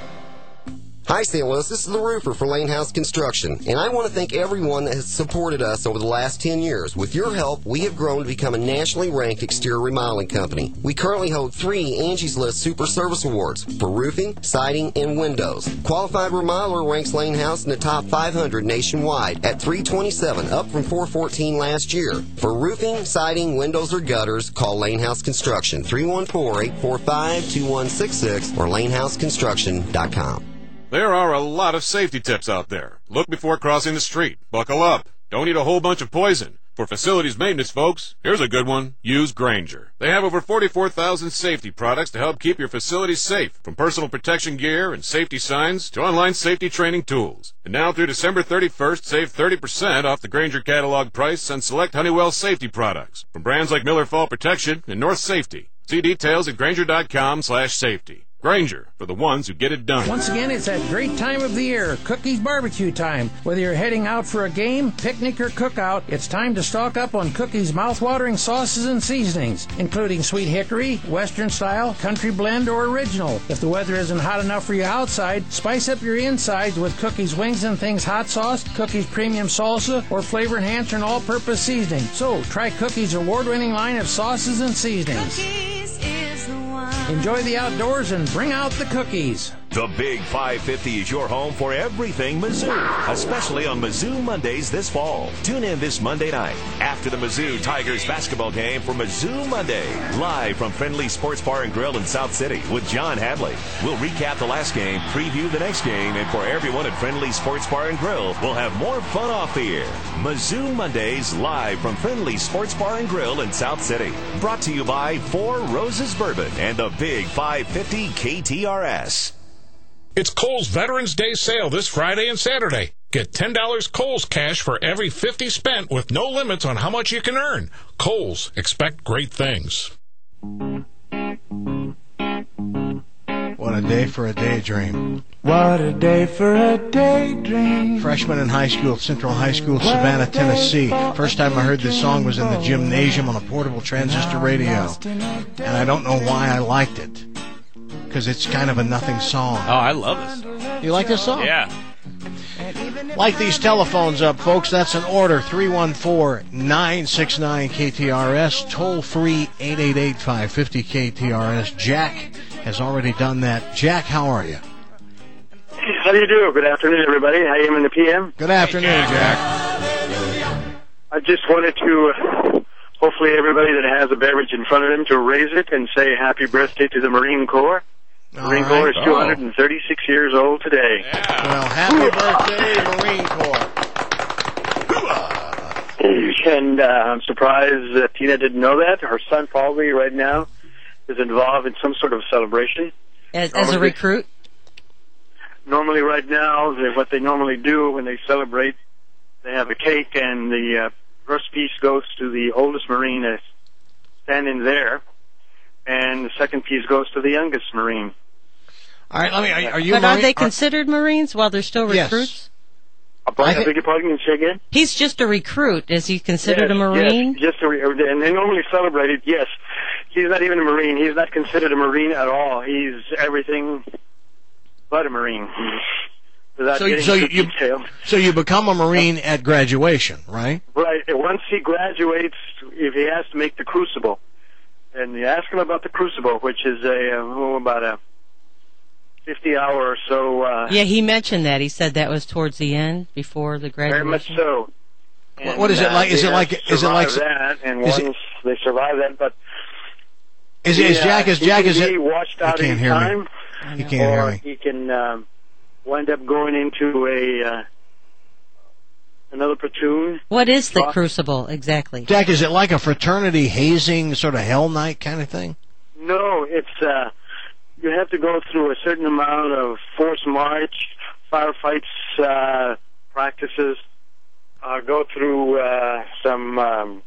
U: Hi, Saint Louis. This is the roofer for Lane House Construction, and I want to thank everyone that has supported us over the last ten years. With your help, we have grown to become a nationally ranked exterior remodeling company. We currently hold three Angie's List Super Service Awards for roofing, siding, and windows. Qualified Remodeler ranks Lane House in the top five hundred nationwide at three twenty-seven, up from four fourteen last year. For roofing, siding, windows, or gutters, call Lane House Construction, three one four, eight four five, two one six six or lane house construction dot com.
V: There are a lot of safety tips out there. Look before crossing the street. Buckle up. Don't eat a whole bunch of poison. For facilities maintenance folks, here's a good one. Use Grainger. They have over forty-four thousand safety products to help keep your facilities safe, from personal protection gear and safety signs to online safety training tools. And now through December thirty-first, save thirty percent off the Grainger catalog price on select Honeywell safety products from brands like Miller Fall Protection and North Safety. See details at Grainger dot com slash safety. Grainger, for the ones who get it done.
W: Once again, it's that great time of the year, Cookies barbecue time. Whether you're heading out for a game, picnic, or cookout, it's time to stock up on Cookies' mouth-watering sauces and seasonings, including sweet hickory, western style, country blend, or original. If the weather isn't hot enough for you outside, spice up your insides with Cookies Wings and Things hot sauce, Cookies premium salsa, or flavor enhancer and all-purpose seasoning. So, try Cookies' award-winning line of sauces and seasonings.
X: Cookies is the one.
W: Enjoy the outdoors and bring out the cookies.
O: The Big five fifty is your home for everything Mizzou, especially on Mizzou Mondays this fall. Tune in this Monday night after the Mizzou Tigers basketball game for Mizzou Monday, live from Friendly Sports Bar and Grill in South City with John Hadley. We'll recap the last game, preview the next game, and for everyone at Friendly Sports Bar and Grill, we'll have more fun off the air. Mizzou Mondays, live from Friendly Sports Bar and Grill in South City. Brought to you by Four Roses Bourbon and the Big five fifty K T R S.
Y: It's Kohl's Veterans Day sale this Friday and Saturday. Get ten dollars Kohl's cash for every fifty spent with no limits on how much you can earn. Kohl's, expect great things.
H: What a day for a daydream.
X: What a day for a daydream.
H: Freshman in high school at Central High School, Savannah, Tennessee. First time I heard this song was in the gymnasium on a portable transistor radio. And I don't know why I liked it. Because it's kind of a nothing song.
G: Oh, I love this.
H: You like this song?
G: Yeah.
H: Light these telephones up, folks. That's an order. three one four, nine six nine, K T R S. Toll free, eight eight eight, five five zero, K T R S. Jack has already done that. Jack, how are you?
Z: How do you do? Good afternoon, everybody. I am in the P M.
H: Good afternoon, hey, Jack.
Z: Jack. I just wanted to, uh, hopefully everybody that has a beverage in front of them, to raise it and say happy birthday to the Marine Corps. The Marine
H: right.
Z: Corps is two hundred thirty-six oh. years old today.
H: Yeah. Well, happy birthday, Marine Corps.
Z: And uh, I'm surprised that Tina didn't know that. Her son probably right now is involved in some sort of celebration.
L: As, as a recruit?
Z: Normally right now, they, what they normally do when they celebrate, they have a cake and the uh, first piece goes to the oldest Marine that's standing there. And the second piece goes to the youngest Marine.
H: All right, let me. Are, are you?
L: But
H: Marine?
L: are they considered Marines while they're still
H: Yes.
L: recruits?
Z: I beg your pardon, say again?
L: He's just a recruit. Is he considered
Z: yes,
L: a Marine?
Z: Yes, just a re- and they normally celebrate it. Yes, he's not even a Marine. He's not considered a Marine at all. He's everything but a Marine. Without
H: So,
Z: getting
H: so
Z: too
H: you,
Z: detailed.
H: so you become a Marine at graduation, right?
Z: Right. and Once he graduates, if he has to make the Crucible, and you ask him about the Crucible, which is a uh, oh, about a fifty hour or so. Uh,
L: Yeah, he mentioned that. He said that was towards the end, before the
Z: Very
L: graduation.
Z: much so.
H: What- what is it
Z: And,
H: like?
Z: uh,
H: Is
Z: they
H: it like-
Z: have to
H: is it like-
Z: survive that? And
H: is
Z: once
H: it-
Z: they survive that, but
H: Is,
Z: he,
H: is
Z: uh,
H: Jack? Is
Z: he
H: Jack?
Z: can
H: Is
Z: be
H: it?
Z: washed
H: He
Z: out
H: can't
Z: in
H: hear me.
Z: time,
H: He can't hear
Z: or
H: me.
Z: he can um, wind up going into a uh, another platoon.
L: What is the
Z: Well,
L: Crucible exactly?
H: Jack, is it like a fraternity hazing sort of hell night kind of thing?
Z: No, it's uh, you have to go through a certain amount of forced march, firefights, uh, practices. Uh, go through uh, some um,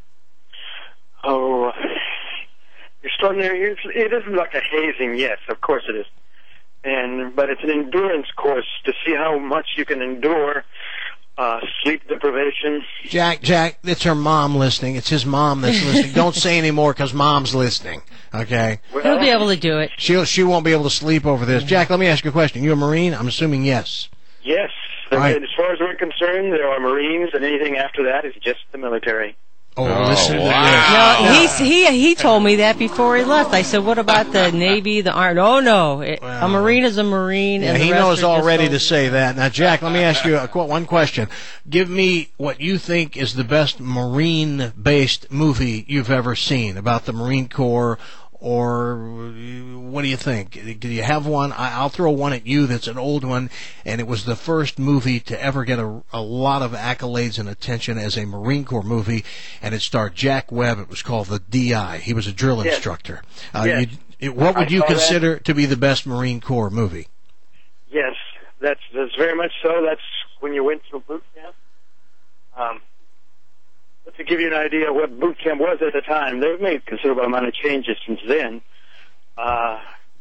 Z: oh extraordinary. It's, it isn't like a hazing, yes, of course it is, and but it's an endurance course to see how much you can endure. Uh, sleep deprivation.
H: Jack, Jack, it's her mom listening. It's his mom that's listening. Don't say any more because mom's listening. Okay.
L: He'll be able to do it.
H: She'll she won't be able to sleep over this. Jack, let me ask you a question. You a Marine? I'm assuming yes.
Z: Yes.
H: Right.
Z: As far as we're concerned, there are Marines, and anything after that is just the military.
H: Oh, listen to
L: No, he's, he he told me that before he left. I said, "What about the Navy, the Army?" Oh no, it, a Marine is a Marine.
H: Yeah,
L: and the
H: he
L: rest
H: knows
L: are just
H: already to
L: soldiers.
H: say that. Now, Jack, let me ask you a, qu- one question. Give me what you think is the best Marine-based movie you've ever seen about the Marine Corps, or what do you think? Do you have one? I, I'll throw one at you that's an old one, and it was the first movie to ever get a, a lot of accolades and attention as a Marine Corps movie, and it starred Jack Webb. It was called The D I. He was a drill
Z: Yes.
H: instructor. Uh,
Z: Yes.
H: you, it, what would
Z: I
H: you
Z: saw that.
H: consider to be the best Marine Corps movie?
Z: Yes, that's that's very much so. That's when you went through boot camp. Um, but to give you an idea of what boot camp was at the time, they've made a considerable amount of changes since then. Uh,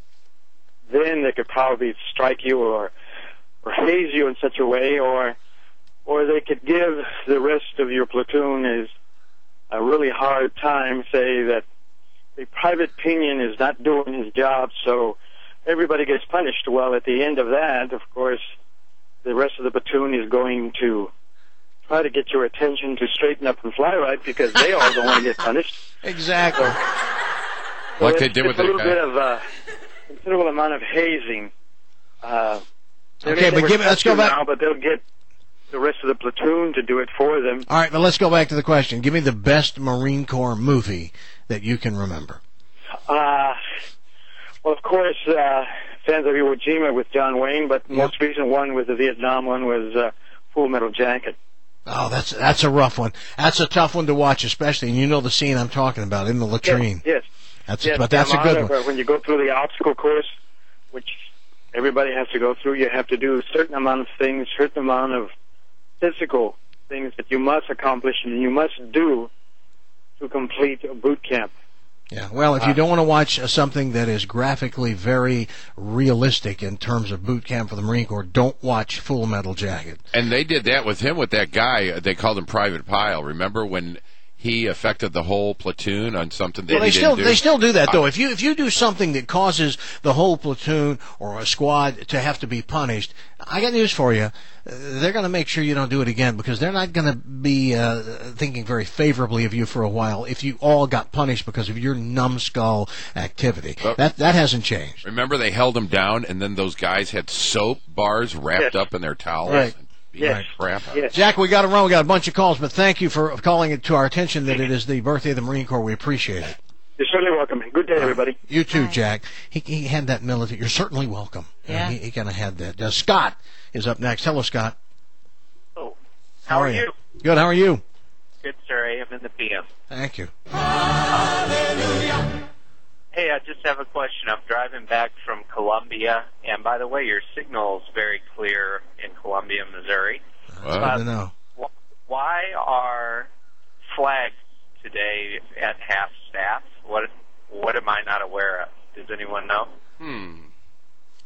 Z: then they could probably strike you or or haze you in such a way, or or they could give the rest of your platoon is a really hard time. Say that the private pinion is not doing his job, so everybody gets punished. Well, at the end of that, of course, the rest of the platoon is going to try to get your attention to straighten up and fly right because they all don't want to get punished.
H: Exactly.
Z: So
I: Like
Z: it's,
I: they did with
Z: it's a
I: the
Z: little
I: guy.
Z: bit of a considerable amount of hazing. Uh, they-
H: Okay,
Z: they
H: but
Z: were
H: give me- let's go
Z: tested
H: back-
Z: Now, but they'll get the rest of the platoon to do it for them.
H: All right, but let's go back to the question. Give me the best Marine Corps movie that you can remember.
Z: Uh, well, of course, uh, fans of Iwo Jima with John Wayne, but the most recent one was the Vietnam one was uh, Full Metal Jacket.
H: Oh, that's that's a rough one. That's a tough one to watch, especially, and you know the scene I'm talking about in the latrine.
Z: Yes.
H: That's
Z: yes,
H: but that's
Z: the
H: a good
Z: amount
H: one.
Z: of, uh, when you go through the obstacle course, which everybody has to go through, you have to do a certain amount of things, certain amount of physical things that you must accomplish and you must do to complete a boot camp.
H: Yeah. Well, if you don't want to watch uh, something that is graphically very realistic in terms of boot camp for the Marine Corps, don't watch Full Metal Jacket.
I: And they did that with him, with that guy. They called him Private Pile. Remember when he affected the whole platoon on something that
H: Well, they
I: he
H: still
I: didn't do?
H: they still do that though.
I: Uh,
H: If you if you do something that causes the whole platoon or a squad to have to be punished, I got news for you. Uh, They're going to make sure you don't do it again because they're not going to be uh, thinking very favorably of you for a while if you all got punished because of your numbskull activity.
I: Well,
H: that that hasn't changed.
I: Remember they held him down, and then those guys had soap bars wrapped
H: Yes.
I: up in their towels.
H: Right.
I: And beat the crap out of them.
H: Jack, we got to run. We got a bunch of calls, but thank you for calling it to our attention that it is the birthday of the Marine Corps. We appreciate it.
Z: You're certainly welcome. Good day, everybody.
H: You too, Jack. He, he had that military. You're certainly welcome.
Z: Yeah.
H: Uh, he, he kind of had that. Uh, Scott is up next. Hello, Scott.
A: Oh,
H: How, are you? Good. How are you?
A: good, sir. I am in the P M.
H: Thank you.
A: Hey, I just have a question. I'm driving back from Columbia, and by the way, your signal is very clear in Columbia, Missouri.
H: Well, I don't know.
A: Wh- Why are flags today at half staff? What What am I not aware of? Does anyone know?
I: Hmm.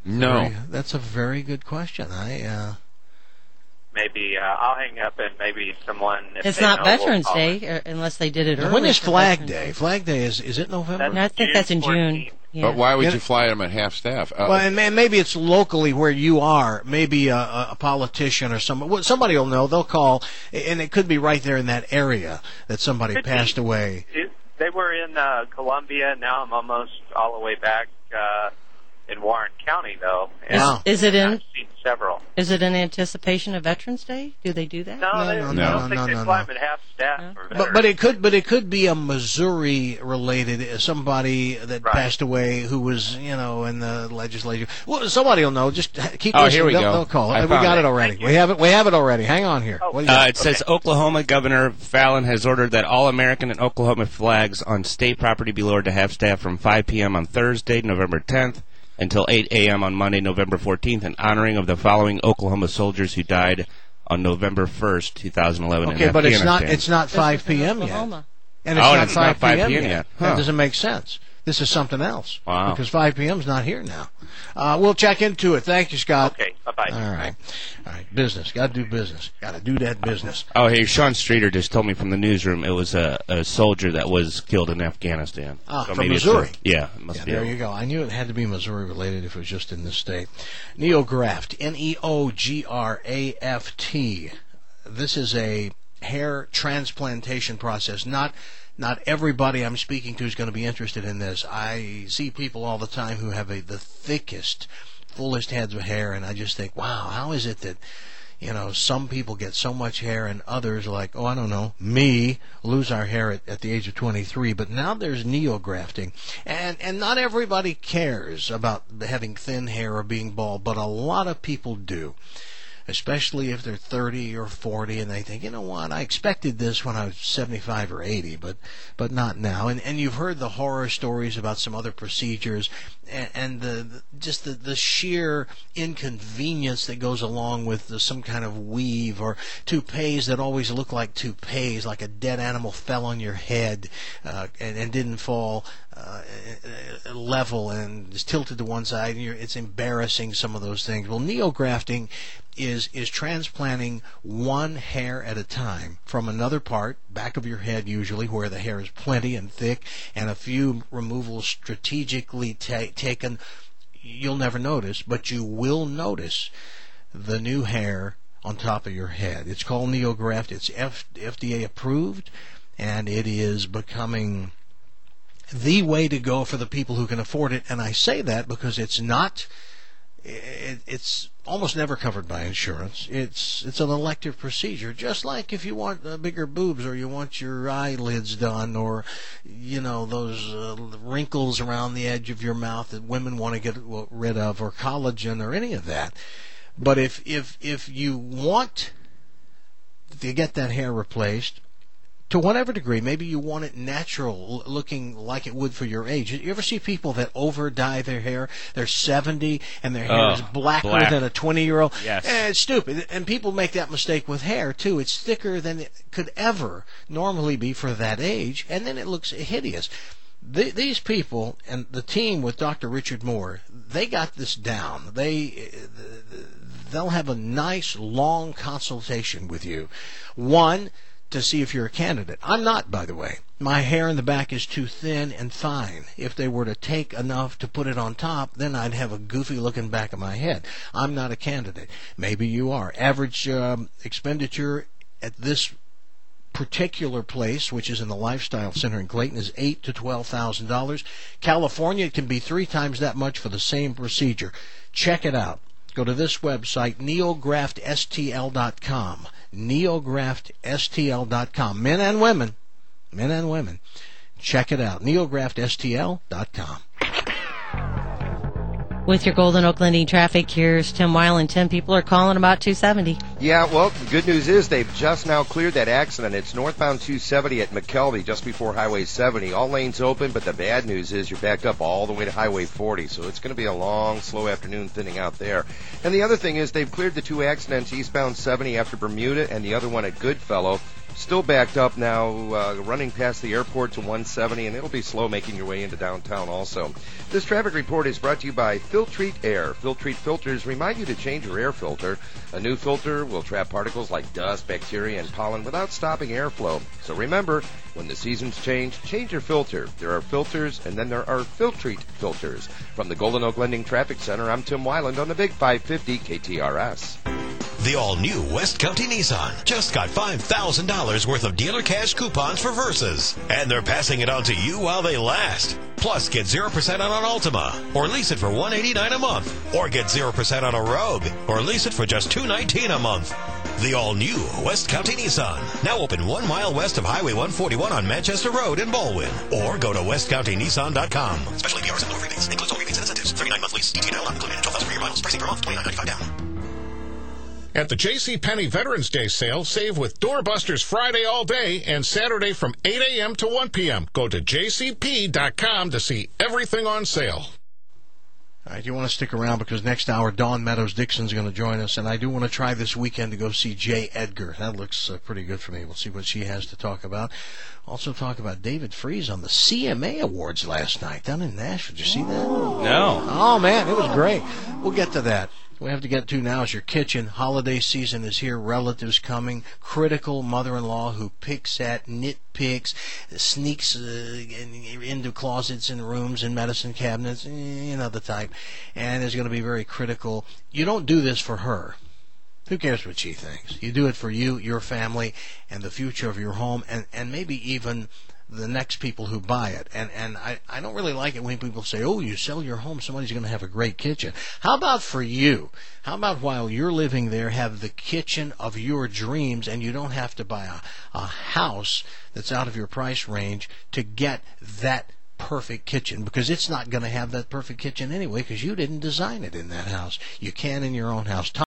I: No.
H: Very, that's a very good question. I uh,
A: Maybe uh, I'll hang up and maybe someone. If
L: It's
A: they
L: not
A: know,
L: Veterans
A: will call
L: Day,
A: me.
L: uh, unless they did it early.
H: when is
L: for
H: Flag
L: Veterans
H: Day? Flag Day is is it November?
L: No, I think that's in June. Yeah.
I: But why would
H: Yeah.
I: you fly them at half staff? Uh,
H: Well, and man, maybe it's locally where you are. Maybe a, a politician or somebody. Well, somebody will know. They'll call, and it could be right there in that area that somebody
A: Could
H: passed
A: be.
H: away.
A: It, they were in uh, Columbia. Now I'm almost all the way back uh, in Warren County, though. And
L: Is, is it in?
A: I've seen several.
L: Is it in anticipation of Veterans Day? Do they do that?
A: No,
H: No,
A: they,
H: no,
A: I
H: no,
A: don't think
H: no,
A: they
H: no,
A: fly
H: no.
A: them at half staff. For
H: But but it could but it could be a Missouri related somebody that
A: Right.
H: passed away who was you know in the legislature. Well, somebody will know. Just keep
G: Oh,
H: listening.
G: here we
H: they'll,
G: go.
H: they'll call.
G: I
H: we
G: found
H: got
G: it.
H: it already. We have it. We have it already. Hang on here. What do you
G: Uh,
H: got?
G: it says Oklahoma Governor Fallon has ordered that all American and Oklahoma flags on state property be lowered to half staff from five p.m. on Thursday, November tenth, until eight a.m. on Monday, November fourteenth, in honoring of the following Oklahoma soldiers who died on November first, two thousand eleven.
H: Okay,
G: in
H: but it's not
G: Afghanistan.
H: it's not five p.m. yet,
L: Oklahoma.
H: and it's
G: Oh,
H: not
G: and it's not
H: five p.m.
G: five p.m.
H: yet.
G: yet.
H: That
G: Huh.
H: doesn't make sense. This is something else.
G: Wow.
H: Because five p.m. is not here now. Uh, we'll check into it. Thank you, Scott.
A: Okay, bye-bye.
H: All right. All right. Business. Got to do business. Got to do that business.
G: Oh, hey, Sean Streeter just told me from the newsroom it was a, a soldier that was killed in Afghanistan.
H: Ah,
G: So
H: from
G: maybe it's
H: Missouri.
G: a- yeah, it must
H: Yeah,
G: be.
H: there
G: a-
H: you go. I knew it had to be Missouri related if it was just in this state. Neograft, N E O G R A F T. This is a hair transplantation process. Not not everybody I'm speaking to is going to be interested in this. I see people all the time who have a, the thickest, fullest heads of hair, and I just think, wow, how is it that you know, some people get so much hair and others like, oh, I don't know, me, lose our hair at, at the age of twenty-three. But now there's neografting. And, and not everybody cares about having thin hair or being bald, but a lot of people do. Especially if they're thirty or forty and they think, you know what, I expected this when I was seventy-five or eighty, but but not now. And and you've heard the horror stories about some other procedures and, and the, the just the, the sheer inconvenience that goes along with the, some kind of weave or toupees that always look like toupees, like a dead animal fell on your head uh, and, and didn't fall uh, level and is tilted to one side. And you're, it's embarrassing, some of those things. Well, neografting is is transplanting one hair at a time from another part, back of your head usually, where the hair is plenty and thick, and a few removals strategically ta- taken. You'll never notice, but you will notice the new hair on top of your head. It's called NeoGraft. It's F- FDA approved, and it is becoming the way to go for the people who can afford it. And I say that because it's not, it, it's almost never covered by insurance. It's it's an elective procedure, just like if you want uh, bigger boobs or you want your eyelids done or, you know, those uh, wrinkles around the edge of your mouth that women want to get rid of, or collagen or any of that. But if if if you want to get that hair replaced, to whatever degree, maybe you want it natural, looking like it would for your age. You ever see people that over dye their hair? They're seventy and their hair
G: Oh,
H: is blacker
G: black.
H: than a twenty-year-old.
G: Yes.
H: Eh, it's stupid. And people make that mistake with hair, too. It's thicker than it could ever normally be for that age, and then it looks hideous. The, these people and the team with Doctor Richard Moore, they got this down. They, they'll have a nice, long consultation with you. One, to see if you're a candidate. I'm not, by the way. My hair in the back is too thin and fine. If they were to take enough to put it on top, then I'd have a goofy-looking back of my head. I'm not a candidate. Maybe you are. Average um, expenditure at this particular place, which is in the Lifestyle Center in Clayton, is eight to twelve thousand dollars. California, it can be three times that much for the same procedure. Check it out. Go to this website, neograft S T L dot com. neograft S T L dot com. Men and women. Men and women. Check it out. neograft S T L dot com.
L: With your Golden Oak Lending traffic, here's Tim Weil, and ten people are calling about two seventy.
J: Yeah, well, the good news is they've just now cleared that accident. It's northbound two seventy at McKelvey, just before Highway seventy. All lanes open, but the bad news is you're backed up all the way to Highway forty, so it's going to be a long, slow afternoon thinning out there. And the other thing is they've cleared the two accidents eastbound seventy after Bermuda and the other one at Goodfellow. still backed up now, uh, running past the airport to one seventy, and it'll be slow making your way into downtown also. This traffic report is brought to you by Filtrete Air. Filtrete filters remind you to change your air filter. A new filter will trap particles like dust, bacteria, and pollen without stopping airflow. So remember, when the seasons change, change your filter. There are filters, and then there are Filtrete filters. From the Golden Oak Lending Traffic Center, I'm Tim Weiland on the Big five fifty K T R S.
C: The all-new West County Nissan just got five thousand dollars worth of dealer cash coupons for Versas. And they're passing it on to you while they last. Plus, get zero percent on an Altima, or lease it for one hundred eighty-nine dollars a month. Or get zero percent on a Rogue, or lease it for just two hundred nineteen dollars a month. The all-new West County Nissan, now open one mile west of Highway one forty-one on Manchester Road in Baldwin. Or go to west county nissan dot com. Special A P Rs and lower rebates. Includes all rebates and incentives. thirty-nine month lease. D T L not included. twelve thousand per year miles. Pricing per month. twenty-nine ninety-five down.
Y: At the JCPenney Veterans Day sale, save with Doorbusters Friday all day and Saturday from eight a.m. to one p.m. Go to j c p dot com to see everything on sale.
H: All right, you want to stick around because next hour, Dawn Meadows Dixon's going to join us, and I do want to try this weekend to go see Jay Edgar. That looks uh, pretty good for me. We'll see what she has to talk about. Also talk about David Freese on the C M A Awards last night down in Nashville. Did you see that?
G: No.
H: Oh, man, it was great. We'll get to that. What we have to get to now is your kitchen. Holiday season is here. Relatives coming. Critical mother-in-law who picks at, nitpicks, sneaks uh, in, into closets and rooms and medicine cabinets, you know the type, and is going to be very critical. You don't do this for her. Who cares what she thinks? You do it for you, your family, and the future of your home, and, and maybe even the next people who buy it. And and I, I don't really like it when people say, oh, you sell your home, somebody's going to have a great kitchen. How about for you? How about while you're living there, have the kitchen of your dreams, and you don't have to buy a, a house that's out of your price range to get that perfect kitchen, because it's not going to have that perfect kitchen anyway because you didn't design it in that house. You can in your own house.